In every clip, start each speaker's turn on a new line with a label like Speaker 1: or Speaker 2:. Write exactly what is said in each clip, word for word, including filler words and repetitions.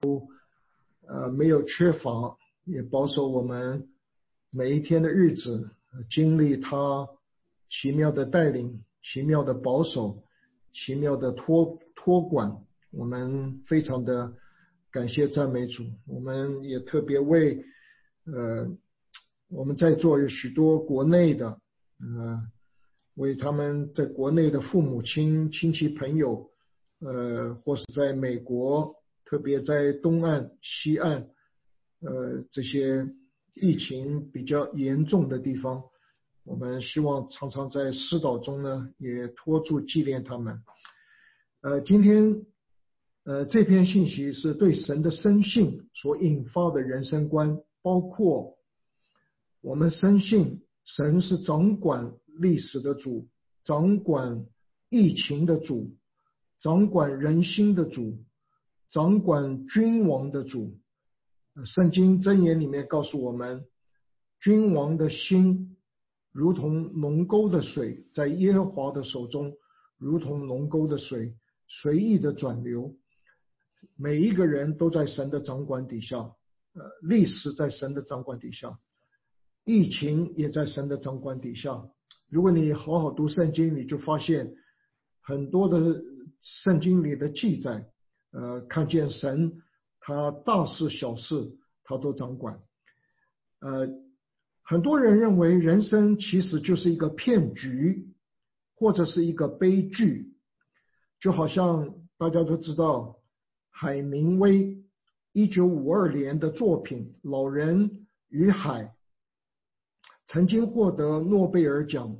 Speaker 1: 呃没有缺乏，也保守我们每一天的日子，经历他奇妙的带领，奇妙的保守，奇妙的托托管。我们非常的感谢赞美主。我们也特别为呃我们在座有许多国内的呃为他们在国内的父母亲亲戚朋友，呃或是在美国，特别在东岸西岸呃这些疫情比较严重的地方，我们希望常常在施祷中呢也托住纪念他们。呃今天呃，这篇信息是对神的生性所引发的人生观，包括我们深信神是掌管历史的主，掌管疫情的主，掌管人心的主，掌管君王的主。圣经箴言里面告诉我们，君王的心如同浓沟的水，在耶和华的手中如同浓沟的水，随意的转流。每一个人都在神的掌管底下，呃，历史在神的掌管底下，疫情也在神的掌管底下。如果你好好读圣经，你就发现很多的圣经里的记载，呃，看见神他大事小事他都掌管。呃，很多人认为人生其实就是一个骗局，或者是一个悲剧，就好像大家都知道海明威一九五二年的作品《老人与海》曾经获得诺贝尔奖。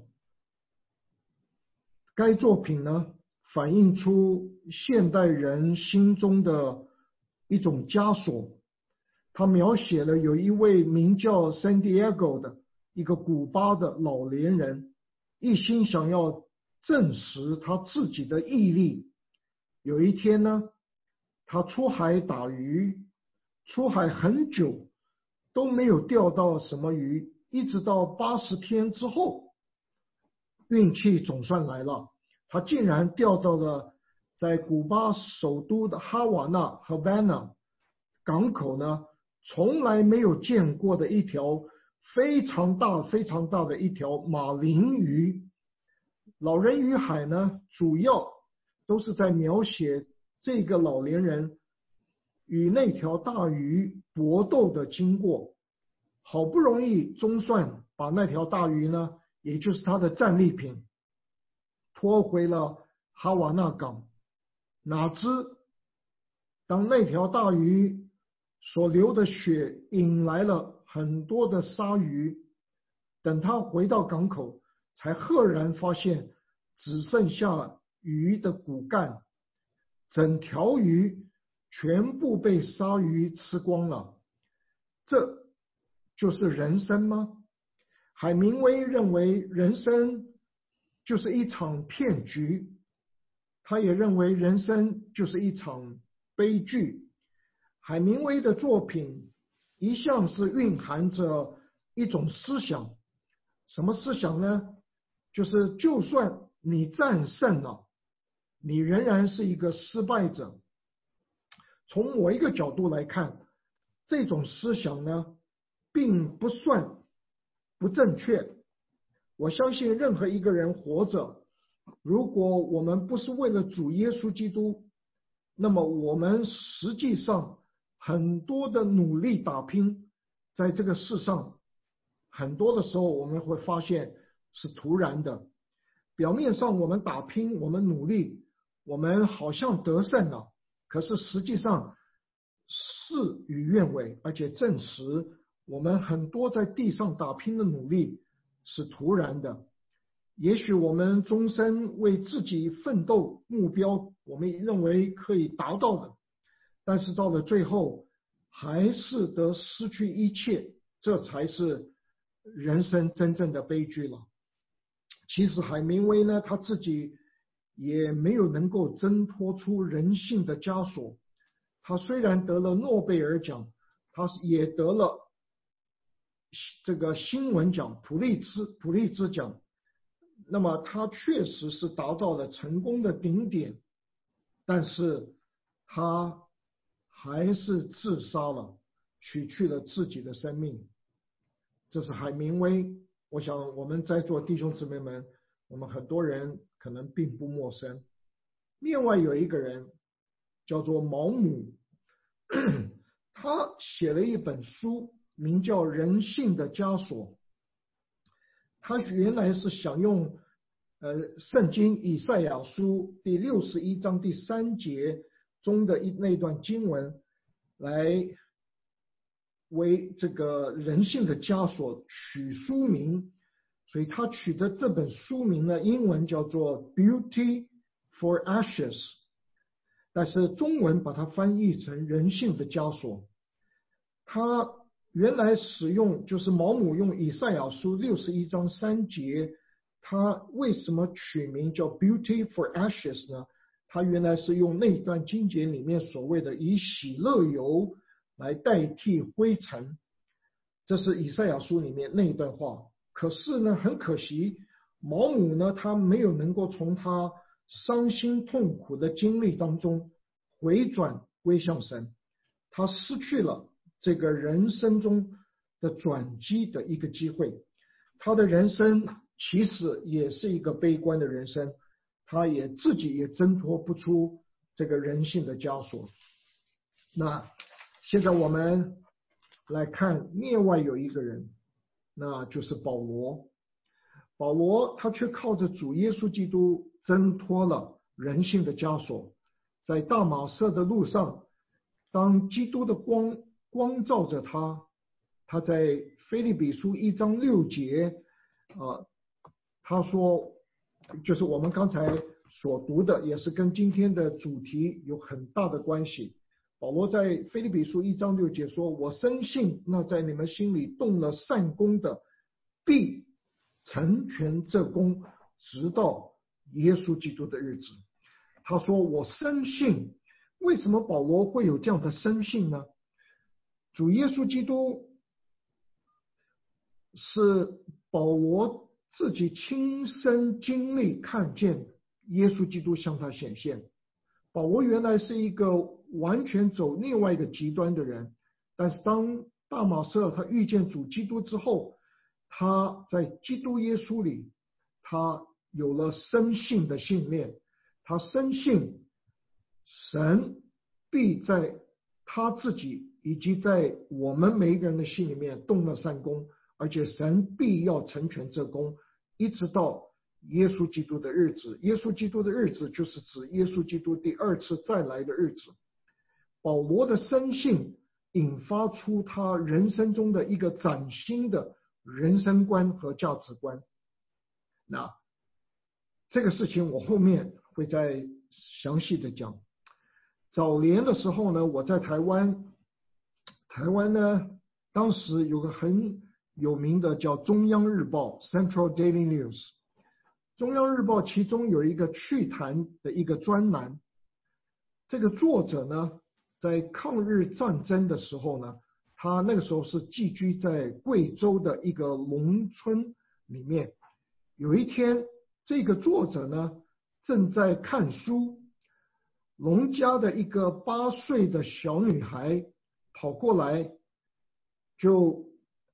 Speaker 1: 该作品呢，反映出现代人心中的一种枷锁。他描写了有一位名叫 San Diego 的一个古巴的老年人，一心想要证实他自己的毅力。有一天呢，他出海打鱼，出海很久都没有钓到什么鱼，一直到八十天之后，运气总算来了，他竟然钓到了在古巴首都的哈瓦那 Havana 港口呢，从来没有见过的一条非常大非常大的一条马林鱼。老人与海呢，主要都是在描写这个老年人与那条大鱼搏斗的经过。好不容易总算把那条大鱼呢，也就是他的战利品拖回了哈瓦那港，哪知当那条大鱼所流的血引来了很多的鲨鱼，等他回到港口，才赫然发现只剩下鱼的骨干，整条鱼全部被鲨鱼吃光了。这就是人生吗？海明威认为人生就是一场骗局，他也认为人生就是一场悲剧。海明威的作品一向是蕴含着一种思想，什么思想呢？就是就算你战胜了，你仍然是一个失败者。从某一个角度来看，这种思想呢，并不算不正确。我相信任何一个人活着，如果我们不是为了主耶稣基督，那么我们实际上很多的努力打拼，在这个世上，很多的时候我们会发现是徒然的。表面上我们打拼，我们努力，我们好像得胜了，可是实际上事与愿违，而且证实我们很多在地上打拼的努力是徒然的。也许我们终身为自己奋斗目标，我们认为可以达到的，但是到了最后还是得失去一切，这才是人生真正的悲剧了。其实海明威呢，他自己也没有能够挣脱出人性的枷锁。他虽然得了诺贝尔奖，他也得了这个新闻奖普利兹普利兹奖，那么他确实是达到了成功的顶点，但是他还是自杀了，取去了自己的生命。这是海明威，我想我们在座弟兄姊妹们，我们很多人可能并不陌生。另外有一个人叫做毛姆，他写了一本书，名叫《人性的枷锁》。他原来是想用呃圣经以赛亚书第六十一章第三节中的一那段经文来为这个人性的枷锁取书名，所以他取的这本书名呢，英文叫做 Beauty for Ashes， 但是中文把它翻译成人性的枷锁。他原来使用就是毛姆用以赛亚书六十一章三节，他为什么取名叫 Beauty for Ashes 呢？他原来是用那段经节里面所谓的以喜乐油来代替灰尘，这是以赛亚书里面那一段话。可是呢，很可惜，毛姆呢，他没有能够从他伤心痛苦的经历当中回转归向神，他失去了这个人生中的转机的一个机会。他的人生其实也是一个悲观的人生，他也自己也挣脱不出这个人性的枷锁。那现在我们来看另外有一个人，那就是保罗。保罗他却靠着主耶稣基督挣脱了人性的枷锁，在大马色的路上，当基督的光光照着他，他在腓立比书一章六节，呃，他说，就是我们刚才所读的，也是跟今天的主题有很大的关系。保罗在腓立比书一章六节说：“我深信那在你们心里动了善功的，必成全这功，直到耶稣基督的日子。”他说：“我深信。”为什么保罗会有这样的深信呢？主耶稣基督是保罗自己亲身经历看见耶稣基督向他显现。保罗原来是一个完全走另外一个极端的人，但是当大马色他遇见主基督之后，他在基督耶稣里，他有了深信的信念，他深信神必在他自己以及在我们每一个人的心里面动了善功，而且神必要成全这功，一直到耶稣基督的日子。耶稣基督的日子就是指耶稣基督第二次再来的日子。保罗的深信引发出他人生中的一个崭新的人生观和价值观。那这个事情我后面会再详细的讲。早年的时候呢，我在台湾，台湾呢当时有个很有名的叫中央日报 Central Daily News， 中央日报其中有一个趣谈的一个专栏，这个作者呢在抗日战争的时候呢，他那个时候是寄居在贵州的一个农村里面。有一天，这个作者呢正在看书，农家的一个八岁的小女孩跑过来，就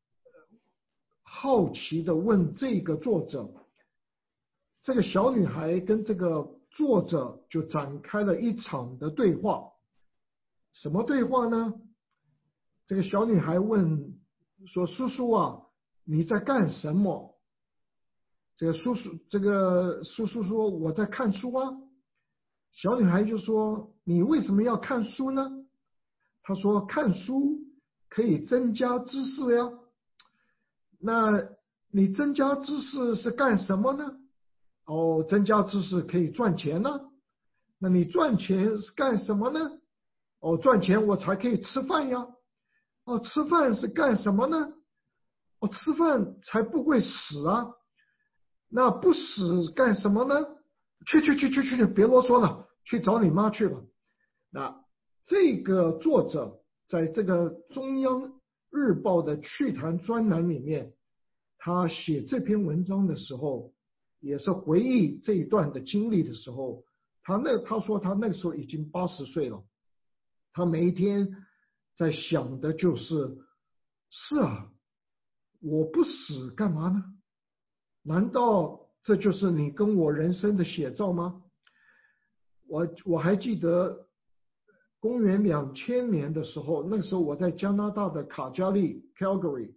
Speaker 1: 好奇地问这个作者，这个小女孩跟这个作者就展开了一场的对话。什么对话呢？这个小女孩问说：“叔叔啊，你在干什么？”这个叔叔，这个叔叔说：“我在看书啊。”小女孩就说：“你为什么要看书呢？”他说：“看书可以增加知识呀。”那你增加知识是干什么呢？哦，增加知识可以赚钱呢。那你赚钱是干什么呢？哦，赚钱我才可以吃饭呀。哦，吃饭是干什么呢？哦，吃饭才不会死啊。那不死干什么呢？去去去去去，别啰嗦了，去找你妈去吧。那这个作者在这个中央日报的趣谈专栏里面，他写这篇文章的时候，也是回忆这一段的经历的时候，他那他说他那个时候已经八十岁了， 他每一天在想的就是：是啊，我不死干嘛呢？难道这就是你跟我人生的写照吗？我我还记得公元两千年的时候，那个时候我在加拿大的卡加利 （Calgary）。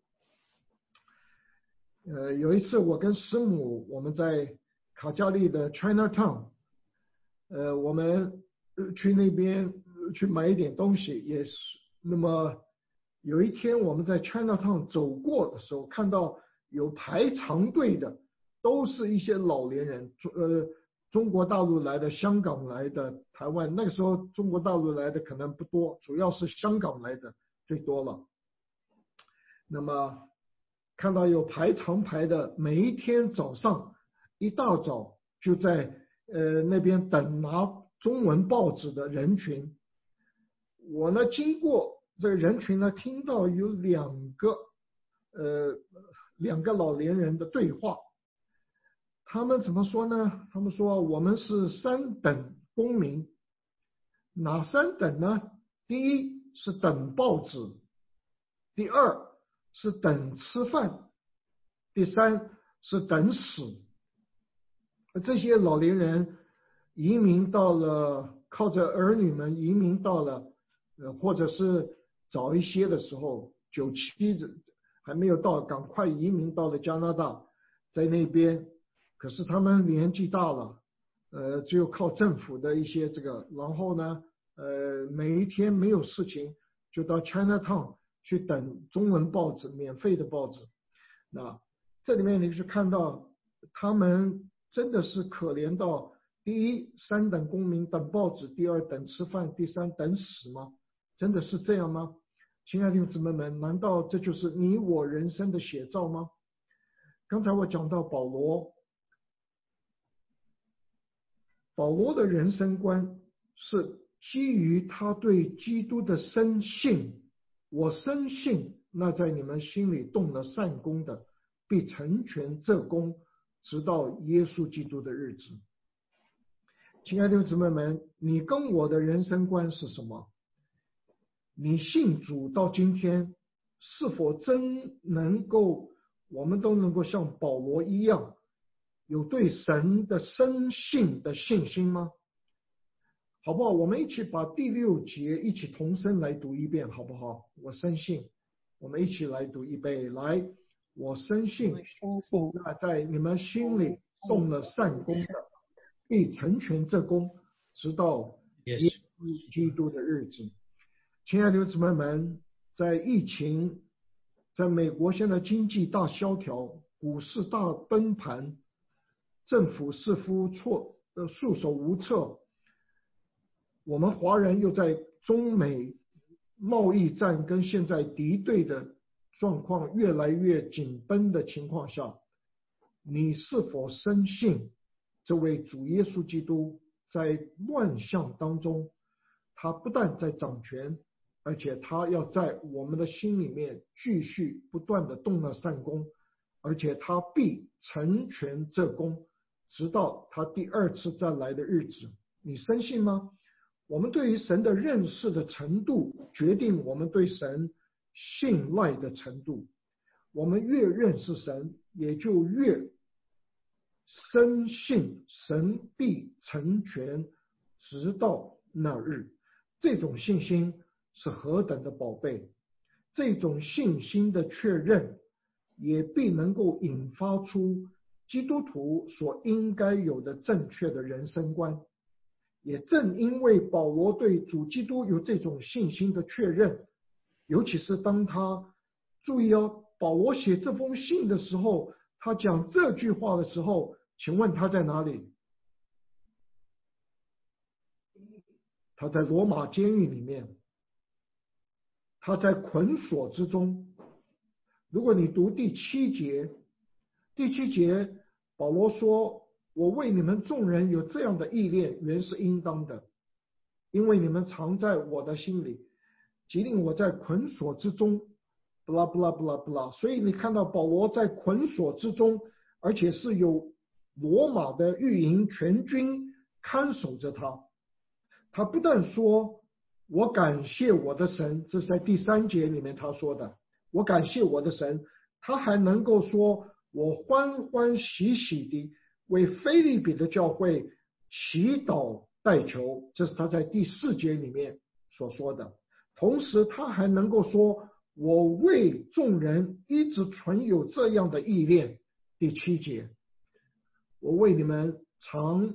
Speaker 1: 呃，有一次我跟师母，我们在卡加利的 Chinatown， 呃，我们去那边去买一点东西，也是。那么有一天我们在 Chinatown 走过的时候，看到有排长队的，都是一些老年人，呃，中国大陆来的、香港来的、台湾。那个时候中国大陆来的可能不多，主要是香港来的最多了。那么看到有排长排的，每一天早上一大早就在呃那边等拿中文报纸的人群。我呢经过这个人群呢，听到有两个呃两个老年人的对话。他们怎么说呢？他们说我们是三等公民。哪三等呢？第一是等报纸，第二是等吃饭，第三是等死。这些老年人移民到了，靠着儿女们移民到了，呃，或者是早一些的时候，九七的还没有到，赶快移民到了加拿大，在那边。可是他们年纪大了，呃，只有靠政府的一些这个，然后呢，呃，每一天没有事情，就到 Chinatown 去等中文报纸，免费的报纸。那这里面你是看到他们真的是可怜到，第一三等公民等报纸，第二等吃饭，第三等死吗？真的是这样吗？亲爱的弟兄姊妹们，难道这就是你我人生的写照吗？刚才我讲到保罗，保罗的人生观是基于他对基督的深信。我深信，那在你们心里动了善功的，必成全这功，直到耶稣基督的日子。亲爱的弟兄姊妹们，你跟我的人生观是什么？你信主到今天，是否真能够，我们都能够像保罗一样，有对神的深信的信心吗？好不好？我们一起把第六节一起同声来读一遍，好不好？我深信，我们一起来读一遍。来，我深信，那在你们心里动了善功的，必成全这功，直到耶稣基督的日子。亲爱的姊妹们，在疫情，在美国现在经济大萧条，股市大崩盘，政府似乎措呃束手无策。我们华人又在中美贸易战跟现在敌对的状况越来越紧绷的情况下，你是否深信这位主耶稣基督在乱象当中，他不但在掌权，而且他要在我们的心里面继续不断的动了善功，而且他必成全这功，直到他第二次再来的日子。你深信吗？我们对于神的认识的程度，决定我们对神信赖的程度。我们越认识神，也就越深信神必成全，直到那日。这种信心是何等的宝贝！这种信心的确认，也必能够引发出基督徒所应该有的正确的人生观。也正因为保罗对主基督有这种信心的确认，尤其是当他注意哦，保罗写这封信的时候，他讲这句话的时候，请问他在哪里？他在罗马监狱里面，他在捆锁之中。如果你读第七节，第七节保罗说，我为你们众人有这样的意念，原是应当的，因为你们常在我的心里，即令我在捆锁之中，不啦不啦不啦不啦。所以你看到保罗在捆锁之中，而且是有罗马的御营全军看守着他。他不但说我感谢我的神，这是在第三节里面他说的。我感谢我的神，他还能够说，我欢欢喜喜地为腓立比的教会祈祷代求，这是他在第四节里面所说的。同时他还能够说，我为众人一直存有这样的意念，第七节，我为你们常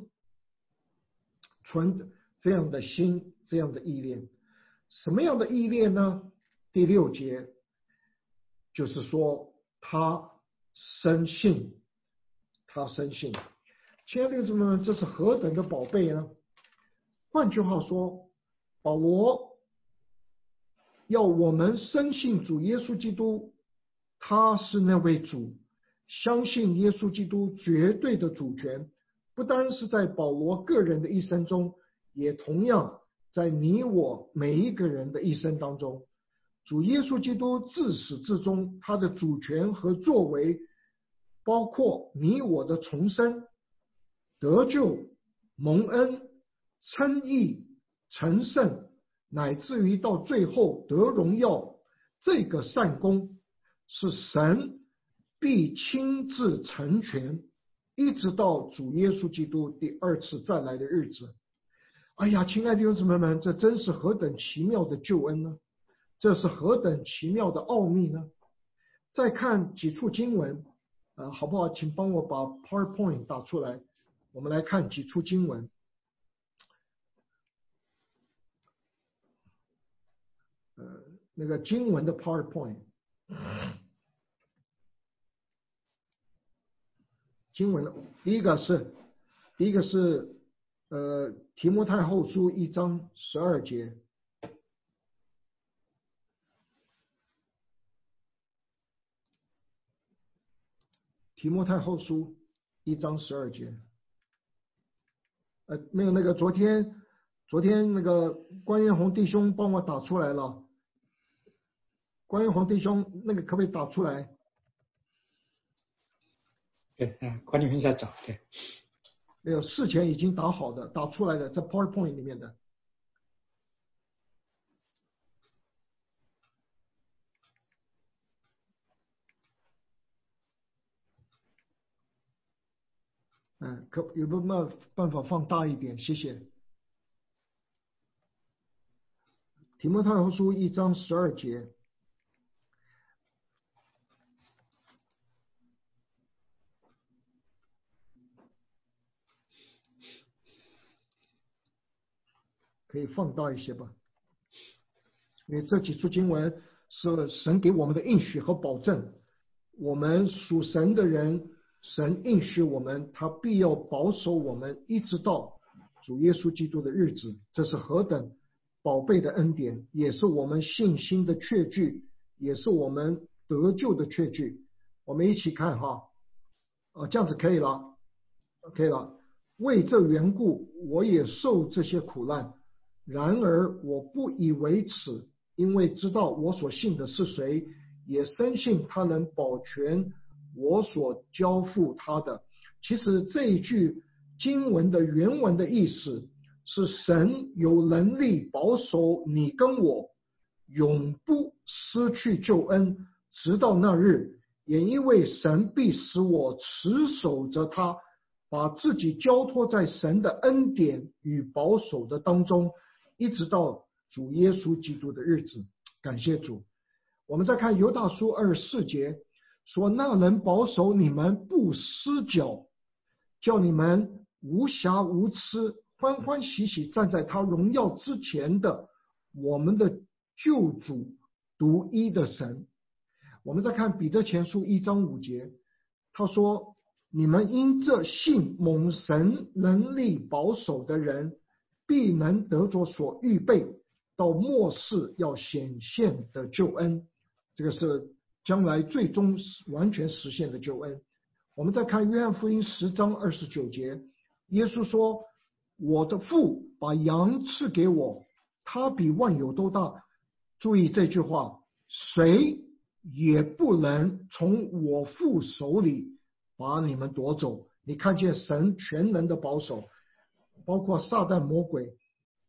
Speaker 1: 存这样的心，这样的意念。什么样的意念呢？第六节就是说他深信，他深信。亲爱的弟兄们，这是何等的宝贝呢？换句话说，保罗要我们深信主耶稣基督，他是那位主，相信耶稣基督绝对的主权，不单是在保罗个人的一生中，也同样在你我每一个人的一生当中。主耶稣基督自始至终，他的主权和作为，包括你我的重生、得救、蒙恩、称义、成圣，乃至于到最后得荣耀，这个善功是神必亲自成全，一直到主耶稣基督第二次再来的日子。哎呀，亲爱的弟兄姊妹们，这真是何等奇妙的救恩呢？这是何等奇妙的奥秘呢？再看几处经文，呃，好不好？请帮我把 PowerPoint 打出来，我们来看几处经文。呃，那个经文的 PowerPoint， 经文的第一个是，第一个是呃提摩太后书一章十二节。提摩太后书一章十二节，呃，没有那个昨天，昨天那个关元宏弟兄帮我打出来了。关元宏弟兄，那个可不可以打出来？
Speaker 2: 对，嗯，管理员在找，对，
Speaker 1: 没有，事前已经打好的，打出来的，在 PowerPoint 里面的。嗯，可有没有办法放大一点？谢谢。提摩太后书一章十二节，可以放大一些吧？因为这几处经文是神给我们的应许和保证，我们属神的人，神应许我们，他必要保守我们，一直到主耶稣基督的日子。这是何等宝贝的恩典，也是我们信心的确据，也是我们得救的确据。我们一起看哈，哦，这样子可以了，可以了。为这缘故，我也受这些苦难，然而我不以为耻，因为知道我所信的是谁，也深信他能保全我所交付他的。其实这一句经文的原文的意思是，神有能力保守你跟我，永不失去救恩，直到那日。也因为神必使我持守着他，把自己交托在神的恩典与保守的当中，一直到主耶稣基督的日子。感谢主。我们再看犹大书二十四节，说那能保守你们不失脚，叫你们无瑕无疵，欢欢喜喜站在他荣耀之前的我们的救主独一的神。我们再看彼得前书一章五节，他说你们因这信蒙神能力保守的人，必能得着所预备到末世要显现的救恩。这个是将来最终完全实现的救恩。我们再看约翰福音十章二十九节，耶稣说我的父把羊赐给我，他比万有都大。注意这句话，谁也不能从我父手里把你们夺走。你看见神全能的保守，包括撒旦魔鬼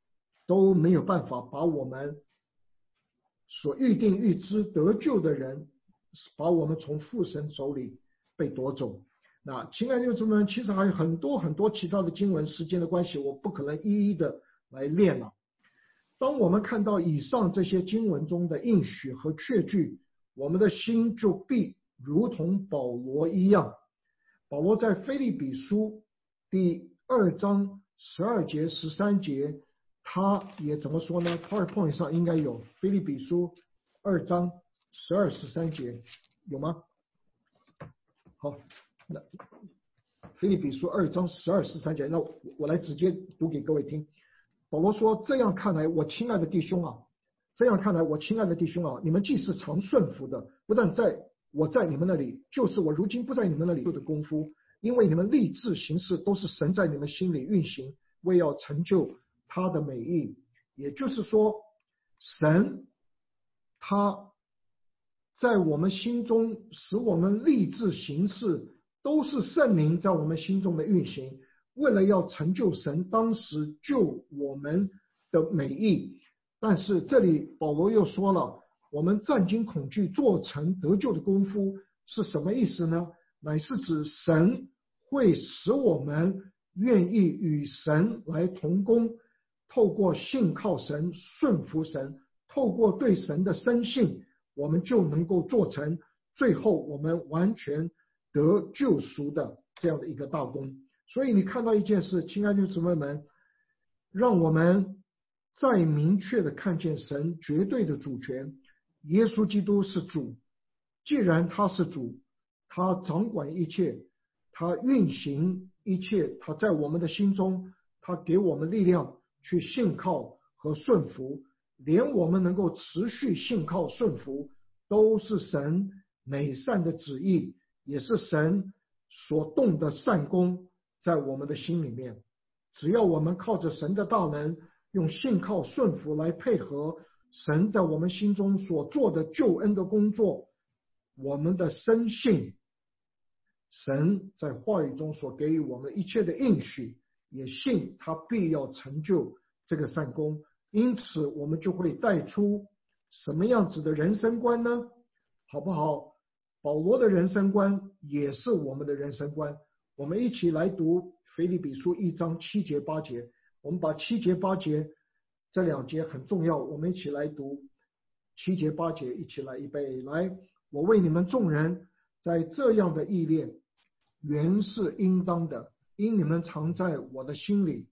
Speaker 1: 都没有办法把我们所预定预知得救的人，把我们从父神手里被夺走。那亲爱的弟兄姊妹们，其实还有很多很多其他的经文，时间的关系，我不可能一一的来念了。当我们看到以上这些经文中的应许和确据，我们的心就必如同保罗一样。保罗在腓立比书第二章十二节十三节，他也怎么说呢？ PowerPoint 上应该有腓立比书二章十二十三节，有吗？好，那腓立比书二章十二十三节，那我来直接读给各位听。保罗说：这样看来，我亲爱的弟兄啊，这样看来，我亲爱的弟兄啊，你们既是常顺服的，不但在我在你们那里，就是我如今不在你们那里做的功夫，因为你们立志行事都是神在你们心里运行，为要成就他的美意。也就是说，神他在我们心中使我们立志行事，都是圣灵在我们心中的运行，为了要成就神当时救我们的美意。但是这里保罗又说了，我们战惊恐惧做成得救的功夫是什么意思呢？乃是指神会使我们愿意与神来同工，透过信靠神、顺服神，透过对神的深信，我们就能够做成最后我们完全得救赎的这样的一个大功。所以你看到一件事，亲爱的姊妹们，让我们再明确的看见神绝对的主权。耶稣基督是主，既然他是主，他掌管一切，他运行一切，他在我们的心中，他给我们力量去信靠和顺服，连我们能够持续信靠顺服，都是神美善的旨意，也是神所动的善功在我们的心里面。只要我们靠着神的大能，用信靠顺服来配合神在我们心中所做的救恩的工作，我们的深信神在话语中所给予我们一切的应许，也信他必要成就这个善功。因此我们就会带出什么样子的人生观呢？好不好？保罗的人生观也是我们的人生观。我们一起来读腓立比书一章七节八节，我们把七节八节这两节很重要，我们一起来读七节八节，一起来预备。来，我为你们众人在这样的意念，原是应当的，因你们常在我的心里。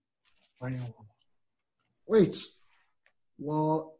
Speaker 1: 为此，我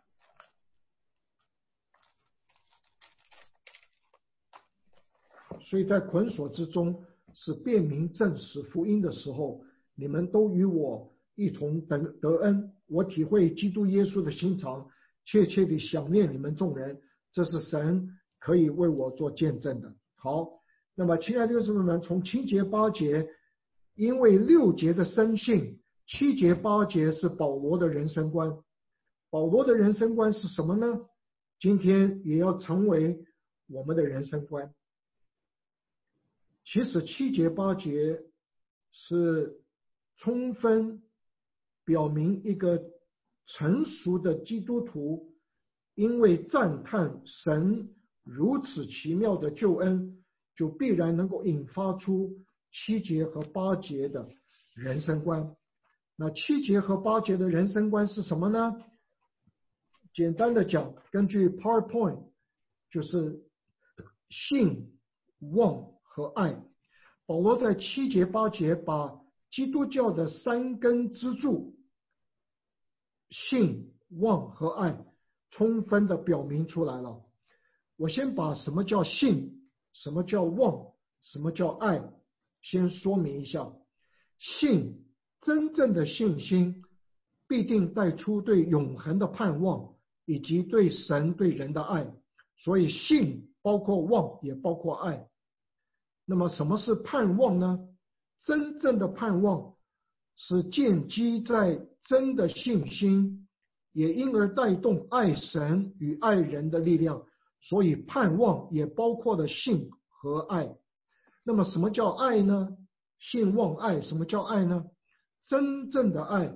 Speaker 1: 所以在捆锁之中，是辨明证实福音的时候，你们都与我一同得得恩。我体会基督耶稣的心肠，切切地想念你们众人，这是神可以为我做见证的。好，那么亲爱的弟兄姊妹们，从七节八节，因为六节的深信，七节八节是保罗的人生观。保罗的人生观是什么呢？今天也要成为我们的人生观。其实七节八节是充分表明一个成熟的基督徒，因为赞叹神如此奇妙的救恩，就必然能够引发出七节和八节的人生观。那七节和八节的人生观是什么呢？简单的讲，根据 PowerPoint 就是信、望和爱。保罗在七节八节把基督教的三根支柱信、望和爱充分的表明出来了。我先把什么叫信、什么叫望、什么叫爱先说明一下。信，真正的信心必定带出对永恒的盼望，以及对神对人的爱，所以信包括望也包括爱。那么什么是盼望呢？真正的盼望是建基在真的信心，也因而带动爱神与爱人的力量，所以盼望也包括了信和爱。那么什么叫爱呢？信望爱，什么叫爱呢？真正的爱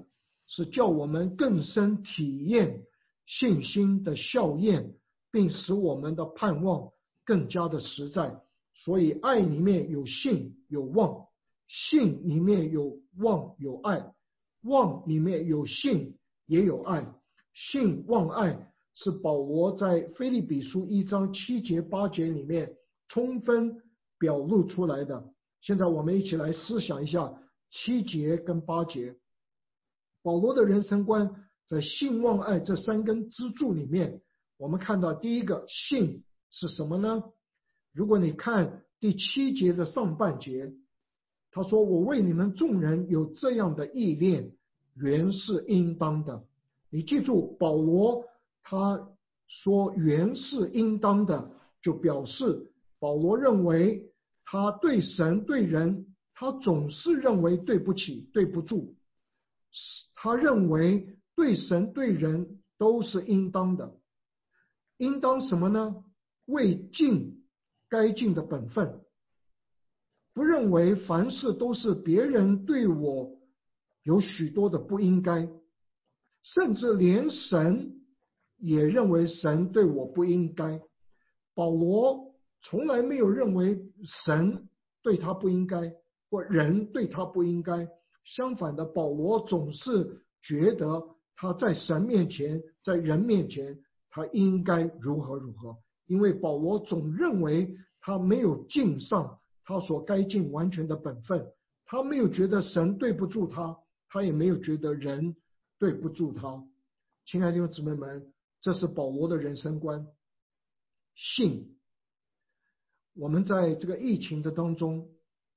Speaker 1: 是叫我们更深体验信心的效验，并使我们的盼望更加的实在。所以爱里面有信有望，信里面有望有爱，望里面有信也有爱。信望爱是保罗在腓立比书一章七节八节里面充分表露出来的。现在我们一起来思想一下七节跟八节。保罗的人生观在信望爱这三根支柱里面，我们看到第一个信是什么呢？如果你看第七节的上半节，他说我为你们众人有这样的意念，原是应当的。你记住，保罗他说原是应当的，就表示保罗认为他对神对人，他总是认为对不起对不住，他认为对神对人都是应当的。应当什么呢？为尽该尽的本分，不认为凡事都是别人对我有许多的不应该，甚至连神也认为神对我不应该。保罗从来没有认为神对他不应该，或人对他不应该。相反的，保罗总是觉得他在神面前，在人面前，他应该如何如何。因为保罗总认为他没有尽上他所该尽完全的本分，他没有觉得神对不住他，他也没有觉得人对不住他。亲爱的弟兄姊妹们，这是保罗的人生观。信，我们在这个疫情的当中，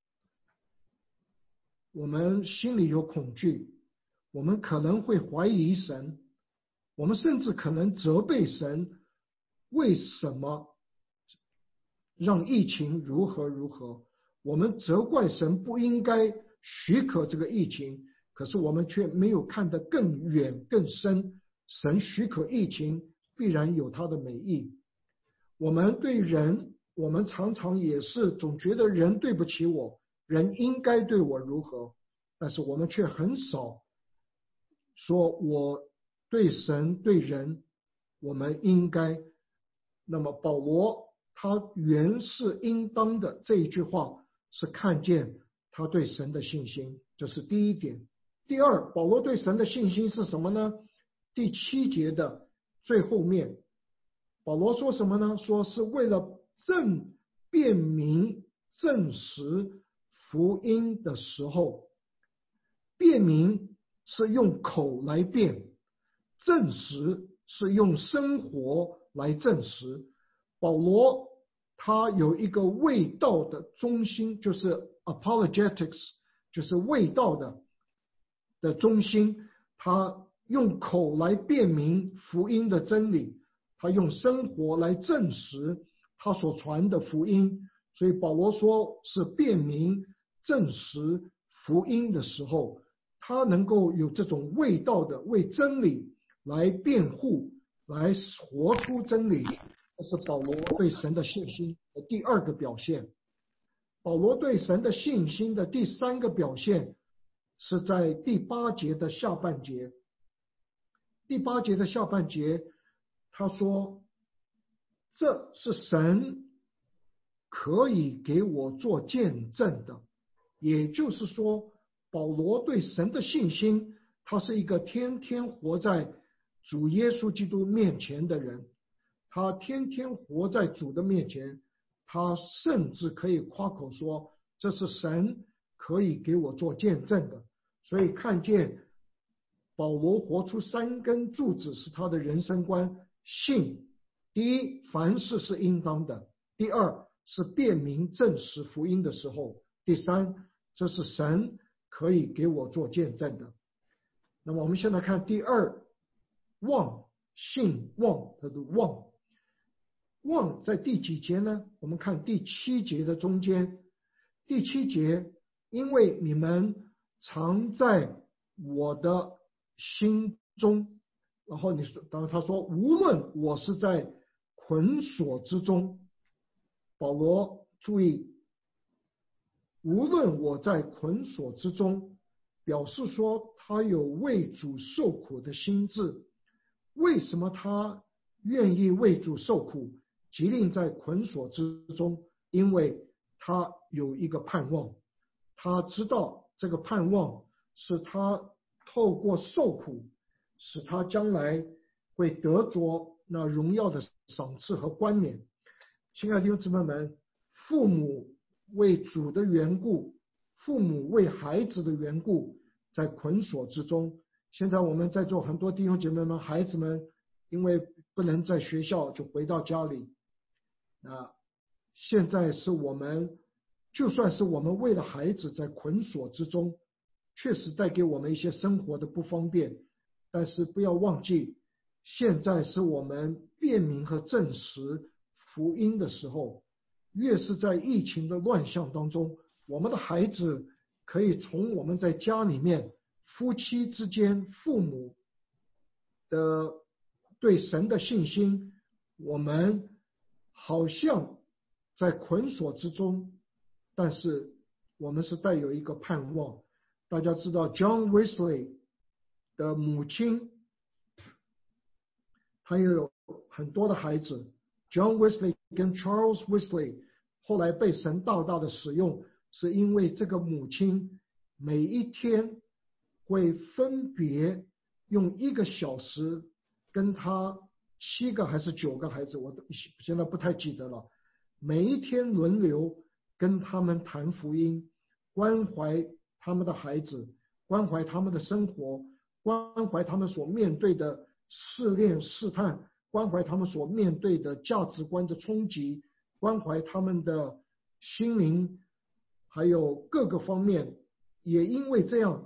Speaker 1: 我们心里有恐惧，我们可能会怀疑神，我们甚至可能责备神，为什么让疫情如何如何？我们责怪神不应该许可这个疫情，可是我们却没有看得更远更深。神许可疫情，必然有他的美意。我们对人，我们常常也是总觉得人对不起我，人应该对我如何，但是我们却很少说我对神对人我们应该。那么保罗他原是应当的这一句话，是看见他对神的信心，这是第一点。第二，保罗对神的信心是什么呢？第七节的最后面，保罗说什么呢？说是为了证辨明证实福音的时候，辨明是用口来辩，证实是用生活来证实。保罗他有一个卫道的中心，就是 apologetics， 就是卫道的的中心。他用口来辨明福音的真理，他用生活来证实他所传的福音。所以保罗说是辨明证实福音的时候，他能够有这种卫道的为真理来辩护，来活出真理。这是保罗对神的信心的第二个表现。保罗对神的信心的第三个表现是在第八节的下半节。第八节的下半节，他说这是神可以给我做见证的。也就是说，保罗对神的信心，他是一个天天活在主耶稣基督面前的人，他天天活在主的面前，他甚至可以夸口说这是神可以给我做见证的。所以看见保罗活出三根柱子是他的人生观。信，第一，凡事是应当的；第二，是辨明证实福音的时候；第三，这是神可以给我做见证的。那么我们现在看第二，望，信望，它的望。望在第几节呢？我们看第七节的中间。第七节，因为你们常在我的心中，然后你说，然后他说，无论我是在捆锁之中，保罗注意，无论我在捆锁之中， 表示说他有为主受苦的心志。为什么他愿意为主受苦，即令在捆锁之中？因为他有一个盼望，他知道这个盼望是他透过受苦，使他将来会得着那荣耀的赏赐和冠冕。亲爱的弟兄姊妹们，父母为主的缘故，父母为孩子的缘故，在捆锁之中。现在我们在座很多弟兄姐妹们，孩子们因为不能在学校，就回到家里。那现在是我们，就算是我们为了孩子在捆锁之中，确实带给我们一些生活的不方便，但是不要忘记，现在是我们辨明和证实福音的时候。越是在疫情的乱象当中，我们的孩子可以从我们在家里面夫妻之间父母的对神的信心，我们好像在捆锁之中，但是我们是带有一个盼望。大家知道 John Wesley 的母亲，他也有很多的孩子。John Wesley 跟 Charles Wesley 后来被神大大的使用，是因为这个母亲每一天会分别用一个小时跟他七个还是九个孩子，我现在不太记得了，每一天轮流跟他们谈福音，关怀他们的孩子，关怀他们的生活，关怀他们所面对的试炼试探，关怀他们所面对的价值观的冲击，关怀他们的心灵，还有各个方面。也因为这样，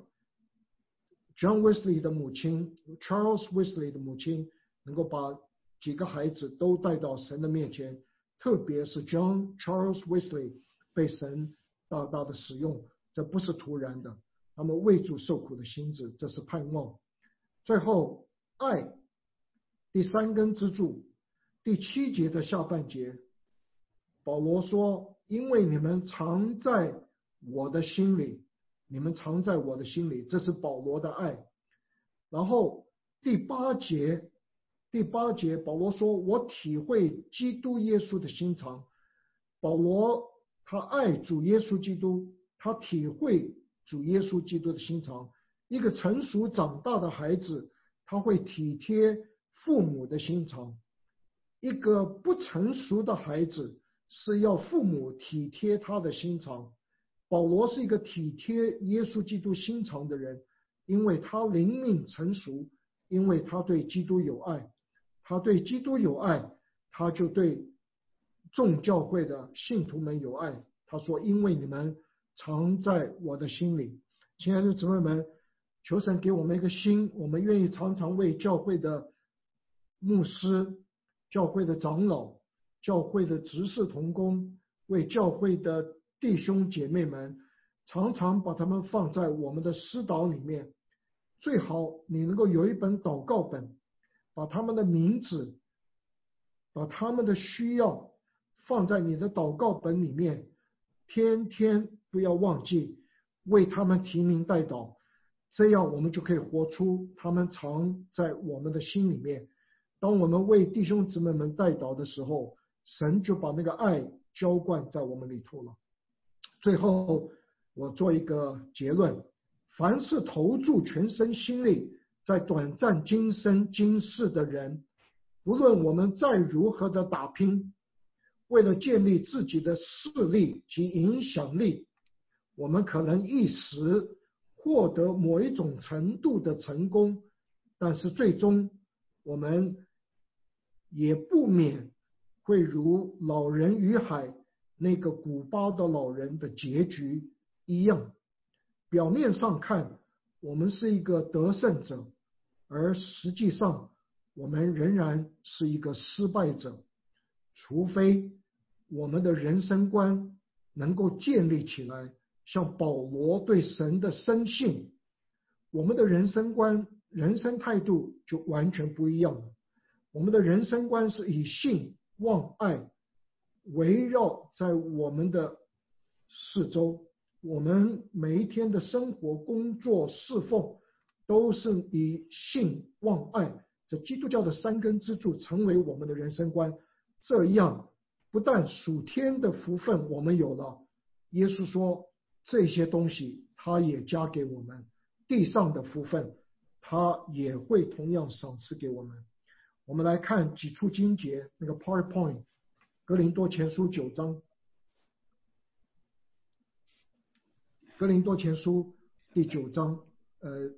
Speaker 1: John Wesley 的母亲 Charles Wesley 的母亲能够把几个孩子都带到神的面前，特别是 John Charles Wesley 被神大大的使用，这不是突然的，他们为主受苦的心志，这是盼望。最后，爱，第三根支柱，第七节的下半节，保罗说，因为你们常在我的心里，你们常在我的心里，这是保罗的爱。然后第八节，第八节保罗说，我体会基督耶稣的心肠。保罗他爱主耶稣基督，他体会主耶稣基督的心肠。一个成熟长大的孩子，他会体贴父母的心肠。一个不成熟的孩子是要父母体贴他的心肠。保罗是一个体贴耶稣基督心肠的人，因为他灵命成熟，因为他对基督有爱。他对基督有爱，他就对众教会的信徒们有爱。他说，因为你们常在我的心里。亲爱的姊妹们，求神给我们一个心，我们愿意常常为教会的牧师、教会的长老、教会的执事同工，为教会的弟兄姐妹们，常常把他们放在我们的私祷里面。最好你能够有一本祷告本，把他们的名字，把他们的需要放在你的祷告本里面，天天不要忘记为他们提名代祷，这样我们就可以活出他们常在我们的心里面。当我们为弟兄姊妹们代祷的时候，神就把那个爱浇灌在我们里头了。最后我做一个结论，凡是投注全身心力在短暂今生今世的人，无论我们再如何的打拼，为了建立自己的势力及影响力，我们可能一时获得某一种程度的成功，但是最终我们也不免会如老人与海那个古巴的老人的结局一样。表面上看，我们是一个得胜者，而实际上我们仍然是一个失败者，除非我们的人生观能够建立起来，像保罗对神的深信，我们的人生观、人生态度就完全不一样了。我们的人生观是以信望爱围绕在我们的四周， 我们每一天的生活、工作、侍奉，都是以信、望、爱这基督教的三根支柱成为我们的人生观。这样不但属天的福分我们有了，耶稣说这些东西他也加给我们，地上的福分他也会同样赏赐给我们。我们来看几处经节，那个 PowerPoint， 哥林多前书九章，哥林多前书第九章，呃，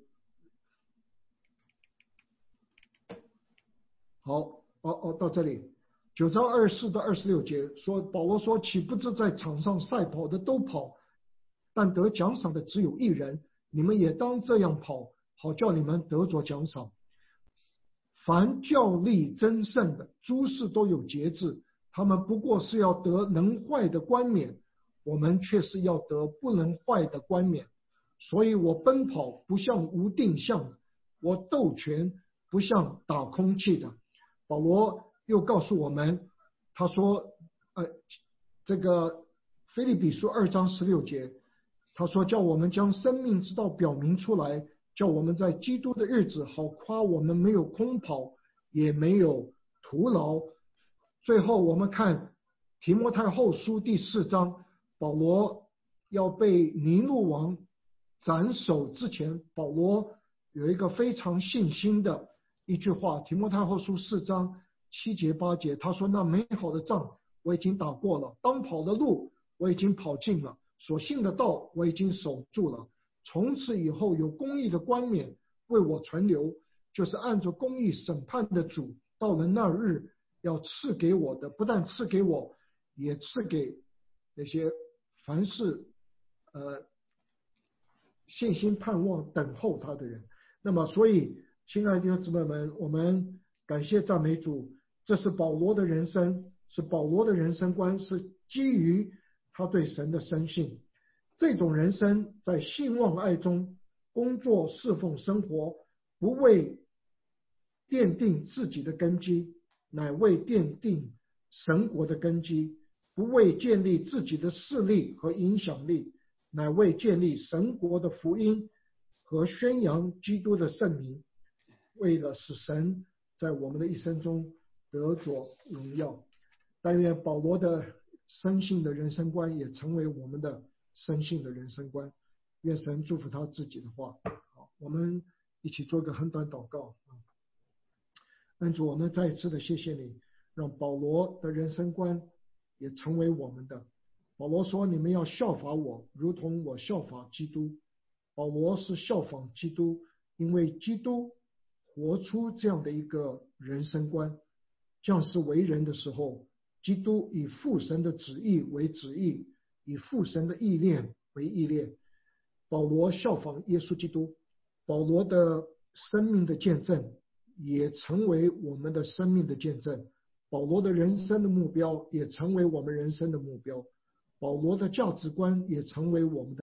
Speaker 1: 好，哦哦，到这里，九章二十四到二十六节说，保罗说：“岂不知在场上赛跑的都跑，但得奖赏的只有一人，你们也当这样跑，好叫你们得着奖赏。凡较力争胜的，诸事都有节制，他们不过是要得能坏的冠冕，我们却是要得不能坏的冠冕。所以我奔跑不像无定向，我斗拳不像打空气的。”保罗又告诉我们，他说，呃，这个腓立比书二章十六节，他说叫我们将生命之道表明出来，叫我们在基督的日子好夸我们没有空跑，也没有徒劳。最后我们看提摩太后书第四章，保罗要被尼禄王斩首之前，保罗有一个非常信心的一句话，提摩太后书四章七节八节，他说：“那美好的仗我已经打过了，当跑的路我已经跑尽了，所信的道我已经守住了。从此以后有公义的冠冕为我存留，就是按着公义审判的主，到了那日要赐给我的，不但赐给我，也赐给那些凡是呃信心盼望等候他的人。”那么所以亲爱的弟兄姊妹们，我们感谢赞美主，这是保罗的人生，是保罗的人生观，是基于他对神的深信。这种人生在信望爱中工作侍奉生活，不为奠定自己的根基，乃为奠定神国的根基；不为建立自己的势力和影响力，乃为建立神国的福音和宣扬基督的圣名，为了使神在我们的一生中得着荣耀。但愿保罗的深信的人生观也成为我们的深信的人生观。愿神祝福他自己的话。好，我们一起做个很短祷告。恩主，我们再一次的谢谢你，让保罗的人生观也成为我们的。保罗说：“你们要效法我，如同我效法基督。”保罗是效仿基督，因为基督活出这样的一个人生观。降世为人的时候，基督以父神的旨意为旨意，以父神的意念为意念。保罗效仿耶稣基督，保罗的生命的见证也成为我们的生命的见证。保罗的人生的目标也成为我们人生的目标。保罗的价值观也成为我们的